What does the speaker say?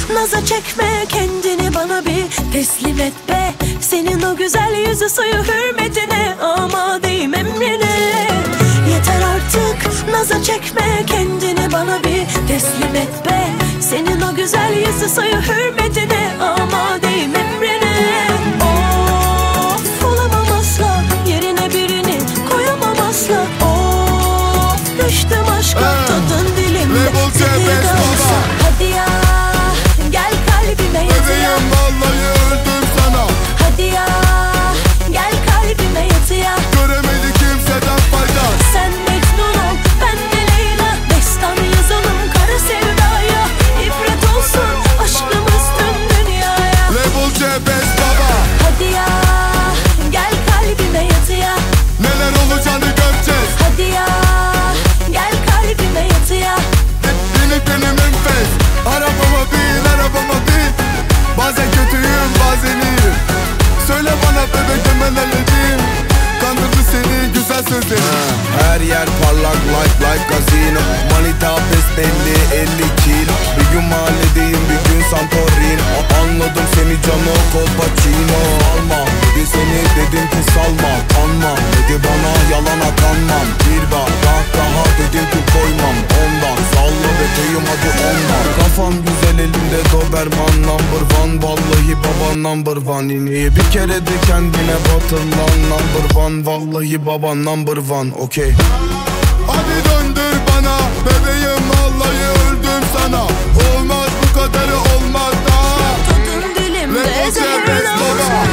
naza çekme kendini, bana bir teslim et be. Senin o güzel yüzü suyu hürmetine, amadeyim emrine. Yeter artık naza çekme kendini, bana bir teslim et be. Senin o güzel yüzü suyu hürmetine, amadeyim emrine. Of, olamam asla, yerine birini koyamam asla. Of, düştüm aşka, tadın dilimde. Rebel C5 baba. Hadi ya, gel kalbime yat ya. Bebeğim vallahi öldüm sana. Hadi ya, gel kalbime yat ya. Göremedi kimseden fayda. Sen Mecnun ol, ben de Leyla. Destan yazalım kara sevdaya. İbret olsun aşkımız tüm dünyaya. Rebel C5 baba. Hadi ya, gel kalbime yat ya. Neler olacağını göreceğiz. Hadi ya, gel kalbime yat ya. Benim enfes. Arabama bin, arabama bin. Bazen kötüyüm, bazen iyiyim. Söyle bana bebek, hemen halledeyim. Kandırdı seni güzel sözlerin. Her yer parlak like casino. Manita besbelli 50 kilo. Bir gün mahalledeyim, bir gün Santorini. Anladım seni cano Colpacino. Alma dedi seni, dedim ki salma. Kanma dedi bana, yalana kanmam. Bir bak daha dedim ki koymam. Ondan salla bebeğim hadi ondan. Kafam güzel elimde Doberman number one. Vallahi baba number one. İniyi bir kere de kendine batırlan number one. Vallahi baba number one, okey. Hadi döndür bana bebeğim, vallahi öldüm sana. Olmaz bu kadarı, olmaz daha. Tadın dilimde Rebel zehir C5 olsun. baba.